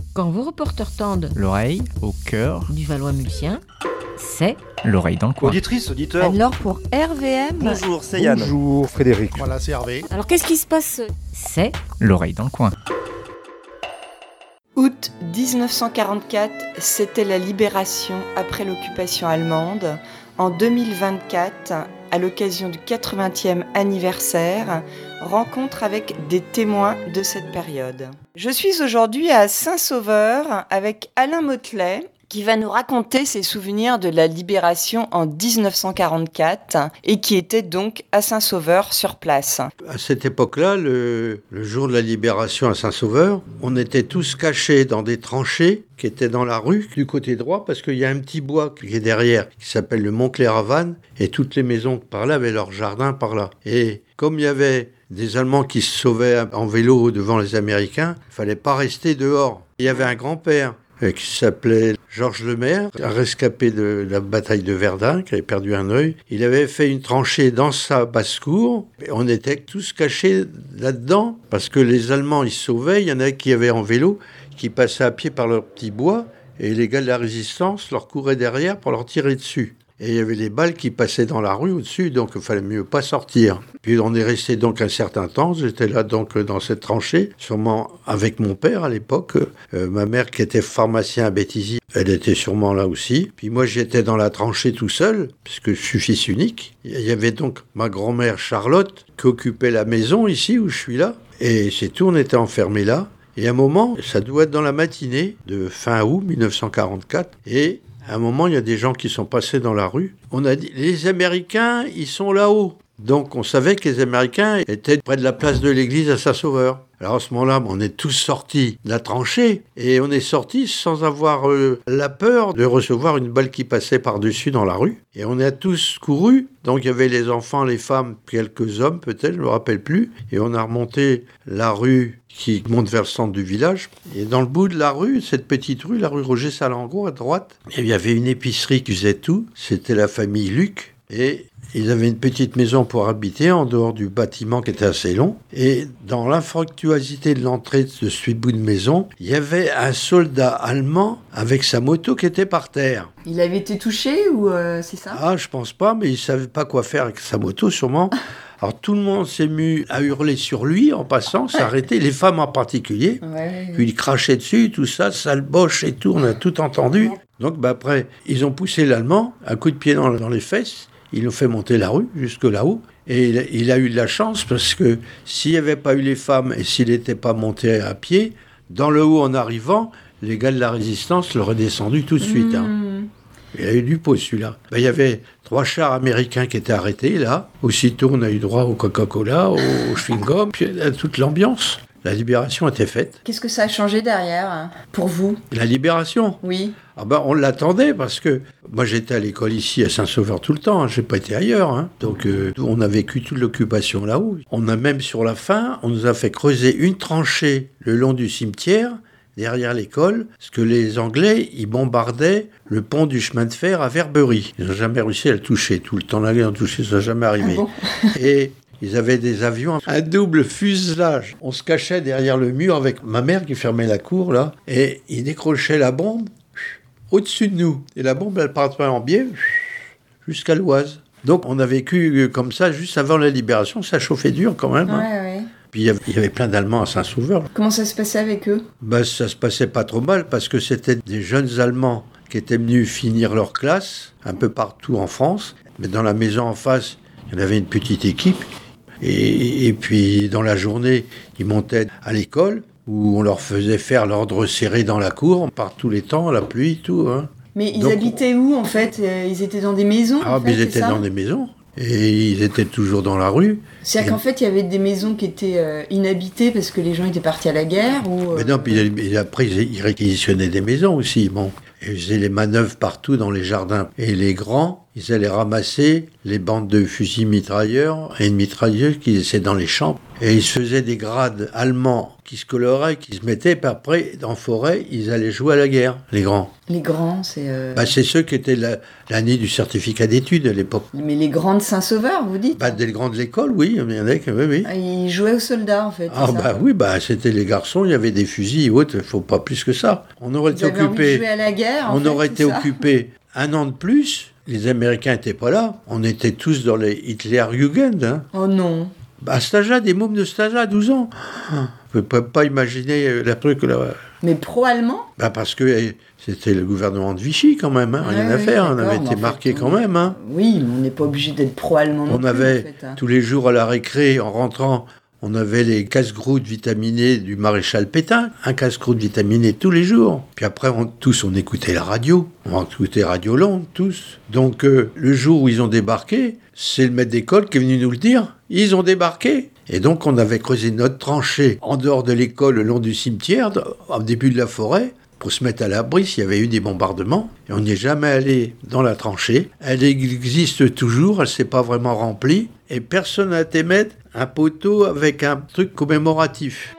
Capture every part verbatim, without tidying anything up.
Quand vos reporters tendent l'oreille au cœur du Valois-Mulsien, c'est l'oreille dans le coin. Auditrice, auditeur. alors pour R V M. Bonjour, c'est Yann. Bonjour Frédéric. Voilà, c'est Hervé. Alors qu'est-ce qui se passe? C'est L'oreille dans le coin. Août dix-neuf cent quarante-quatre, c'était la libération après l'occupation allemande. En deux mille vingt-quatre, à l'occasion du quatre-vingtième anniversaire, rencontre avec des témoins de cette période. Je suis aujourd'hui à Saint-Sauveur avec Alain Motelet, qui va nous raconter ses souvenirs de la libération en dix-neuf cent quarante-quatre et qui était donc à Saint-Sauveur sur place. À cette époque-là, le, le jour de la libération à Saint-Sauveur, on était tous cachés dans des tranchées qui étaient dans la rue du côté droit parce qu'il y a un petit bois qui est derrière qui s'appelle le Mont-Clair-Havane et toutes les maisons par là avaient leur jardin par là. Et comme il y avait des Allemands qui se sauvaient en vélo devant les Américains, il fallait pas rester dehors. Il y avait un grand-père qui s'appelait Georges Lemaire, un rescapé de la bataille de Verdun, qui avait perdu un œil. Il avait fait une tranchée dans sa basse-cour, et on était tous cachés là-dedans, parce que les Allemands, ils se sauvaient, il y en a qui avaient en vélo, qui passaient à pied par leur petit bois, et les gars de la résistance leur couraient derrière pour leur tirer dessus. Et il y avait les balles qui passaient dans la rue au-dessus, donc il fallait mieux pas sortir. Puis on est resté donc un certain temps, j'étais là donc dans cette tranchée, sûrement avec mon père à l'époque. Euh, ma mère qui était pharmacien à Béthisy, elle était sûrement là aussi. Puis moi j'étais dans la tranchée tout seul, puisque je suis fils unique. Il y avait donc ma grand-mère Charlotte qui occupait la maison ici où je suis là. Et c'est tout, on était enfermés là. Et à un moment, ça doit être dans la matinée de fin août dix-neuf cent quarante-quatre, et à un moment, il y a des gens qui sont passés dans la rue. On a dit, les Américains, ils sont là-haut. Donc, on savait que les Américains étaient près de la place de l'église à Saint-Sauveur. Alors, à ce moment-là, on est tous sortis de la tranchée et on est sortis sans avoir euh, la peur de recevoir une balle qui passait par-dessus dans la rue. Et on a tous couru. Donc, il y avait les enfants, les femmes, quelques hommes peut-être, je ne me rappelle plus. Et on a remonté la rue qui monte vers le centre du village. Et dans le bout de la rue, cette petite rue, la rue Roger Salango à droite, il y avait une épicerie qui faisait tout. C'était la famille Luc. Et ils avaient une petite maison pour habiter en dehors du bâtiment qui était assez long. Et dans l'infructuosité de l'entrée de ce bout de maison, il y avait un soldat allemand avec sa moto qui était par terre. Il avait été touché ou euh, c'est ça? Ah, je pense pas, mais il savait pas quoi faire avec sa moto sûrement. Alors tout le monde s'est mis à hurler sur lui en passant, s'arrêter, les femmes en particulier. Ouais, ouais. Puis il crachait dessus, tout ça, sale boche et tout, on a tout entendu. Donc bah, après, ils ont poussé l'Allemand, un coup de pied dans, dans les fesses. Ils l'ont fait monter la rue, jusque là-haut. Et il, il a eu de la chance, parce que s'il n'y avait pas eu les femmes, et s'il n'était pas monté à pied, dans le haut, en arrivant, les gars de la résistance l'auraient descendu tout de suite. Hein. Mmh. Il a eu du pot, celui-là. Ben, il y avait trois chars américains qui étaient arrêtés, là. Aussitôt, on a eu droit au Coca-Cola, au chewing-gum, puis à toute l'ambiance. La libération était faite. Qu'est-ce que ça a changé derrière, hein, pour vous? La libération? Oui. Ah ben, on l'attendait parce que moi j'étais à l'école ici à Saint-Sauveur tout le temps, hein, j'ai pas été ailleurs. Hein. Donc euh, on a vécu toute l'occupation là-haut. On a même sur la fin, on nous a fait creuser une tranchée le long du cimetière, derrière l'école, parce que les Anglais, ils bombardaient le pont du chemin de fer à Verberie. Ils n'ont jamais réussi à le toucher. Tout le temps là, ils ont touché, ça n'a jamais arrivé. Ah bon? Et ils avaient des avions, un double fuselage. On se cachait derrière le mur avec ma mère qui fermait la cour, là, et ils décrochaient la bombe au-dessus de nous. Et la bombe, elle partait en biais jusqu'à l'Oise. Donc, on a vécu comme ça juste avant la libération. Ça chauffait dur quand même. Ouais, hein. ouais. Puis, il y avait, il y avait plein d'Allemands à Saint-Sauveur. Comment ça se passait avec eux? Ben, ça se passait pas trop mal parce que c'était des jeunes Allemands qui étaient venus finir leur classe un peu partout en France. Mais dans la maison en face, il y en avait une petite équipe. Et, et puis, dans la journée, ils montaient à l'école où on leur faisait faire l'ordre serré dans la cour, par tous les temps, la pluie, tout. Hein. Mais ils Donc, habitaient où, en fait? Ils étaient dans des maisons? Ah, en mais fait, ils étaient dans des maisons. Et ils étaient toujours dans la rue. C'est-à-dire et... qu'en fait, il y avait des maisons qui étaient euh, inhabitées parce que les gens étaient partis à la guerre ou, euh... Mais non, puis et après, ils réquisitionnaient des maisons aussi. Bon. Et ils faisaient les manœuvres partout dans les jardins. Et les grands, ils allaient ramasser les bandes de fusils mitrailleurs et de mitrailleuses qui étaient dans les champs. Et ils se faisaient des grades allemands qui se coloraient, qui se mettaient, puis après, en forêt, ils allaient jouer à la guerre, les grands. Les grands, c'est... Euh... Bah, c'est ceux qui étaient la, l'année du certificat d'études à l'époque. Mais les grands de Saint-Sauveur, vous dites? Bah, des grands de l'école, oui, il y en a qui, oui, oui. Ah, ils jouaient aux soldats, en fait. Ah, ça bah oui, bah, c'était les garçons, il y avait des fusils et autres, il ne faut pas plus que ça. On aurait été occupé. Jouer à la guerre, en on fait, aurait été ça. occupé un an de plus. Les Américains n'étaient pas là. On était tous dans les Hitlerjugend. Hein. Oh non. Bah, à cet âge-là, des mômes de cet âge-là, douze ans. On ne peut pas imaginer la truc là. Mais pro-allemand? Bah, parce que eh, c'était le gouvernement de Vichy quand même. Hein. Rien ouais, à oui, faire. On avait été été marqués quand même. Hein. Oui, mais on n'est pas obligé d'être pro-allemand. On non avait plus, en fait, hein. tous les jours à la récré, en rentrant, on avait les casse-croûtes vitaminés du maréchal Pétain, un casse-croûte vitaminé tous les jours. Puis après, on, tous, on écoutait la radio. On écoutait Radio Londres, tous. Donc, euh, le jour où ils ont débarqué, c'est le maître d'école qui est venu nous le dire. Ils ont débarqué. Et donc, on avait creusé notre tranchée en dehors de l'école, le long du cimetière, au début de la forêt, pour se mettre à l'abri s'il y avait eu des bombardements. Et on n'y est jamais allé dans la tranchée. Elle existe toujours, elle ne s'est pas vraiment remplie. Et personne n'a été mettre un poteau avec un truc commémoratif.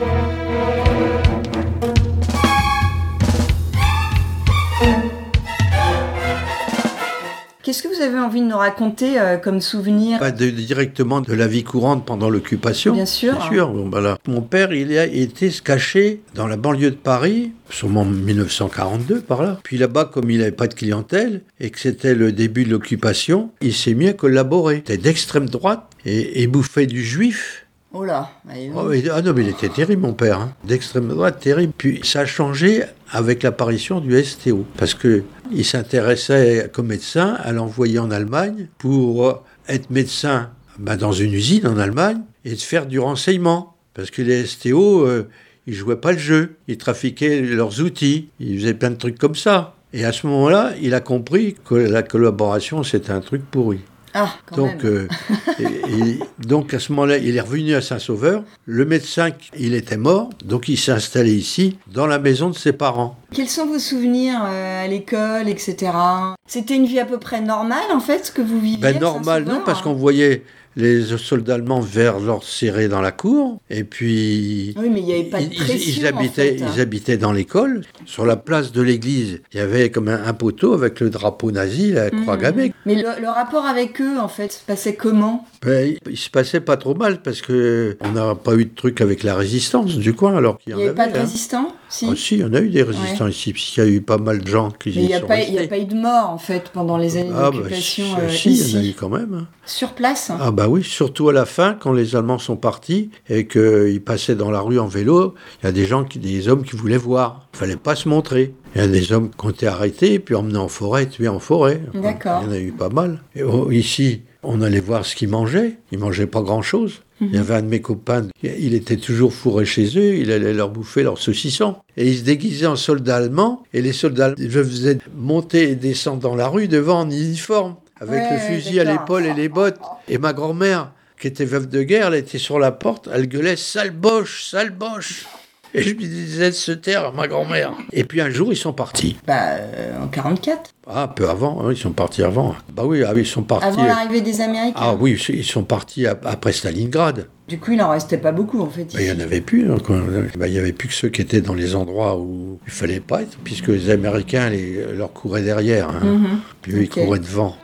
Qu'est-ce que vous avez envie de nous raconter euh, comme souvenir? Pas de, directement de la vie courante pendant l'occupation. Bien sûr. Bien sûr. Bon, ben là, mon père, il a été se cacher dans la banlieue de Paris, sûrement en dix-neuf cent quarante-deux, par là. Puis là-bas, comme il n'avait pas de clientèle et que c'était le début de l'occupation, il s'est mis à collaborer. Il était d'extrême droite et, et bouffait du juif. Oh là, allez, Oh, et, ah non, mais il était terrible, mon père. Hein. D'extrême droite, terrible. Puis ça a changé avec l'apparition du S T O. Parce qu'il s'intéressait comme médecin à l'envoyer en Allemagne pour être médecin ben, dans une usine en Allemagne et de faire du renseignement. Parce que les S T O, euh, ils jouaient pas le jeu. Ils trafiquaient leurs outils. Ils faisaient plein de trucs comme ça. Et à ce moment-là, il a compris que la collaboration, c'était un truc pourri. Ah, quand donc, même. Euh, et, et, donc, à ce moment-là, il est revenu à Saint-Sauveur. Le médecin, il était mort, donc il s'est installé ici, dans la maison de ses parents. Quels sont vos souvenirs euh, à l'école, et cetera? C'était une vie à peu près normale, en fait, ce que vous viviez? Ben, normal, non, parce qu'on voyait les soldats allemands vers leur serrés dans la cour, et puis... Oui, mais il n'y avait pas de pression, ils, ils, habitaient, en fait. Ils habitaient dans l'école. Sur la place de l'église, il y avait comme un, un poteau avec le drapeau nazi, la croix mmh. gammée. Mais le, le rapport avec eux, en fait, se passait comment? Ben, il, il se passait pas trop mal, parce qu'on n'a pas eu de truc avec la résistance du coin, alors qu'il y en avait. Il n'y avait pas de hein. résistants? Si. Oh, si, il y en a eu des résistants ouais. ici, puisqu'il y a eu pas mal de gens qui y, y sont pas, restés. Il n'y a pas eu de mort, en fait, pendant les années ah, d'occupation bah, euh, si, ici. il y en a eu quand même. Sur place? Ah bah oui, surtout à la fin, quand les Allemands sont partis et qu'ils passaient dans la rue en vélo, il y a des gens, qui, des hommes qui voulaient voir. Il ne fallait pas se montrer. Il y a des hommes qui ont été arrêtés, puis emmenés en forêt, tués en forêt. D'accord. Il y en a eu pas mal. Et, oh, ici, on allait voir ce qu'ils mangeaient. Ils ne mangeaient pas grand-chose. Mm-hmm. Il y avait un de mes copains, il était toujours fourré chez eux, il allait leur bouffer leur saucisson. Et il se déguisait en soldat allemand, et les soldats le faisaient monter et descendre dans la rue devant en uniforme, avec ouais, le fusil d'accord. à l'épaule et les bottes. Et ma grand-mère, qui était veuve de guerre, elle était sur la porte, elle gueulait « sale boche, sale boche !» Et je lui disais de se taire à ma grand-mère. Et puis un jour, ils sont partis. Bah, euh, en quarante-quatre. Ah, peu avant, hein, ils sont partis avant. Bah oui, ah, ils sont partis... Avant l'arrivée des Américains. Ah oui, ils sont partis après Stalingrad. Du coup, il n'en restait pas beaucoup, en fait. Bah, il n'y en avait plus. Hein, bah, il n'y avait plus que ceux qui étaient dans les endroits où il ne fallait pas être, puisque les Américains les, leur couraient derrière. Hein. Mm-hmm. Puis eux, okay. ils couraient devant.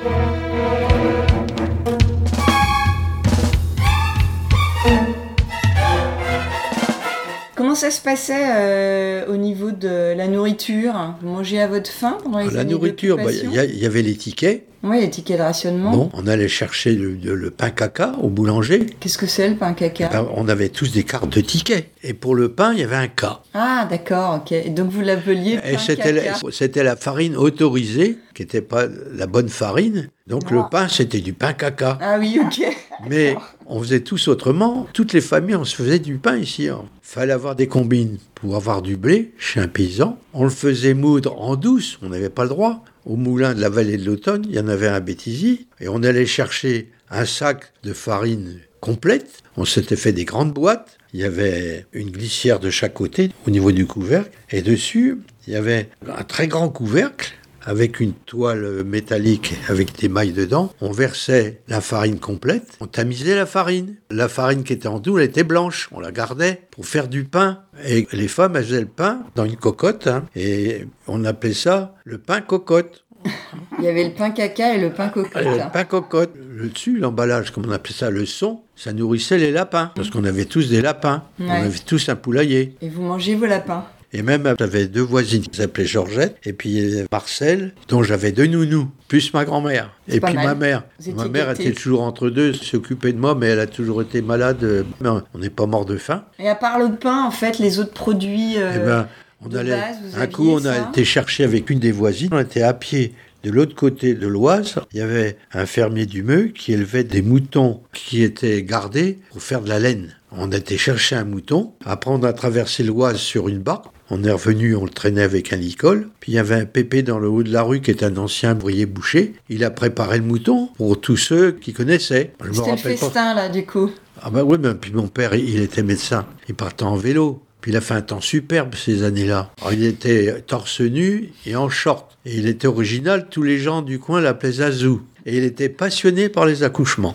Comment ça se passait euh, au niveau de la nourriture? Vous mangez à votre faim pendant les la années nourriture, d'occupation? Il bah, y, y avait les tickets. Oui, les tickets de rationnement. Bon, on allait chercher le, le, le pain caca au boulanger. Qu'est-ce que c'est le pain caca? Ben, on avait tous des cartes de tickets. Et pour le pain, il y avait un K. Ah, d'accord, ok. Et donc vous l'appeliez pain et c'était caca. La, c'était la farine autorisée, qui n'était pas la bonne farine. Donc oh. le pain, c'était du pain caca. Ah oui, ok. Mais on faisait tous autrement. Toutes les familles, on se faisait du pain ici. Il fallait avoir des combines pour avoir du blé chez un paysan. On le faisait moudre en douce, on n'avait pas le droit. Au moulin de la vallée de l'Automne, il y en avait un à Béthisy. Et on allait chercher un sac de farine complète. On s'était fait des grandes boîtes. Il y avait une glissière de chaque côté au niveau du couvercle. Et dessus, il y avait un très grand couvercle avec une toile métallique avec des mailles dedans. On versait la farine complète, on tamisait la farine. La farine qui était en dessous, elle était blanche. On la gardait pour faire du pain. Et les femmes, elles faisaient le pain dans une cocotte, hein, et on appelait ça le pain cocotte. Il y avait le pain caca et le pain cocotte. Le pain cocotte. Le dessus, l'emballage, comme on appelait ça, le son, ça nourrissait les lapins. Parce qu'on avait tous des lapins. Ouais. On avait tous un poulailler. Et vous mangez vos lapins? Et même, j'avais deux voisines qui s'appelaient Georgette, et puis Marcel, dont j'avais deux nounous, plus ma grand-mère. C'est et puis mal. ma mère. Ma mère gâtés. était toujours entre deux, s'occupait de moi, mais elle a toujours été malade. Mais on n'est pas mort de faim. Et à part le pain, en fait, les autres produits euh, eh ben, on de allait, base, vous un coup, on ça a été chercher avec une des voisines, on était à pied. De l'autre côté de l'Oise, il y avait un fermier du Meux qui élevait des moutons qui étaient gardés pour faire de la laine. On a été chercher un mouton, après on a traversé l'Oise sur une barque. On est revenu, on le traînait avec un licol. Puis il y avait un pépé dans le haut de la rue qui est un ancien ouvrier boucher. Il a préparé le mouton pour tous ceux qui connaissaient. Je C'était me rappelle le festin, pas. là, du coup. Ah ben oui, ben, puis mon père, il était médecin. Il partait en vélo. Puis il a fait un temps superbe ces années-là. Alors, il était torse nu et en short. Et il était original, tous les gens du coin l'appelaient Zazou. Et il était passionné par les accouchements.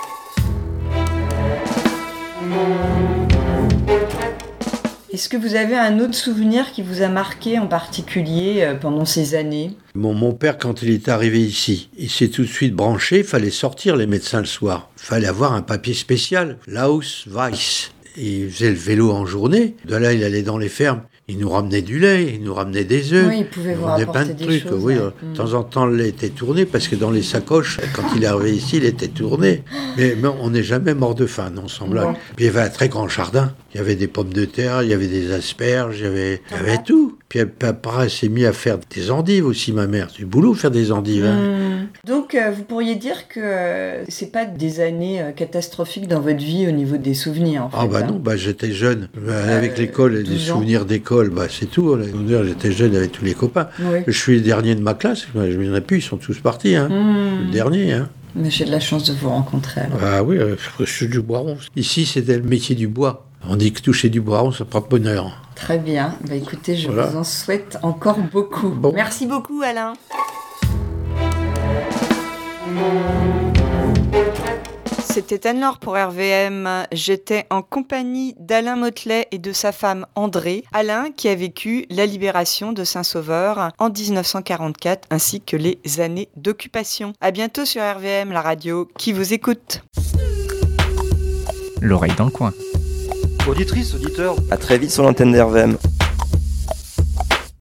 Est-ce que vous avez un autre souvenir qui vous a marqué en particulier pendant ces années ? Mon, mon père, quand il est arrivé ici, il s'est tout de suite branché, il fallait sortir les médecins le soir. Il fallait avoir un papier spécial, Laus-Weiss. Il faisait le vélo en journée. De là, il allait dans les fermes. Il nous ramenait du lait, il nous ramenait des œufs. Oui, il pouvait vous rapporter plein de des trucs. choses. Oui, ouais. De temps en temps, le lait était tourné parce que dans les sacoches, quand il est arrivé ici, il était tourné. Mais, mais on n'est jamais mort de faim, non, sans blague. Bon. Puis il y avait un très grand jardin. Il y avait des pommes de terre, il y avait des asperges, il y avait, il y avait tout. Puis après, elle s'est mise à faire des endives aussi, ma mère. C'est du boulot, faire des endives. Hein. Mmh. Donc, euh, vous pourriez dire que euh, c'est pas des années euh, catastrophiques dans votre vie au niveau des souvenirs, en fait. Ah bah hein. non, bah j'étais jeune. Euh, avec l'école, des souvenirs d'école, bah c'est tout. J'étais jeune avec tous les copains. Oui. Je suis le dernier de ma classe. Je m'en ai plus, ils sont tous partis. Hein. Mmh. Le dernier, hein. Mais j'ai de la chance de vous rencontrer, alors. Ah oui, euh, je suis du bois rond. Ici, c'était le métier du bois. On dit que toucher du bois rond, ça porte bonheur. Très bien. Bah, écoutez, je voilà. vous en souhaite encore beaucoup. Bon. Merci beaucoup, Alain. C'était Anne-Laure pour R V M. J'étais en compagnie d'Alain Motelet et de sa femme André. Alain qui a vécu la libération de Saint-Sauveur en dix-neuf cent quarante-quatre ainsi que les années d'occupation. À bientôt sur R V M, la radio qui vous écoute. L'oreille dans le coin. Auditrice, auditeur, à très vite sur l'antenne d'R V M.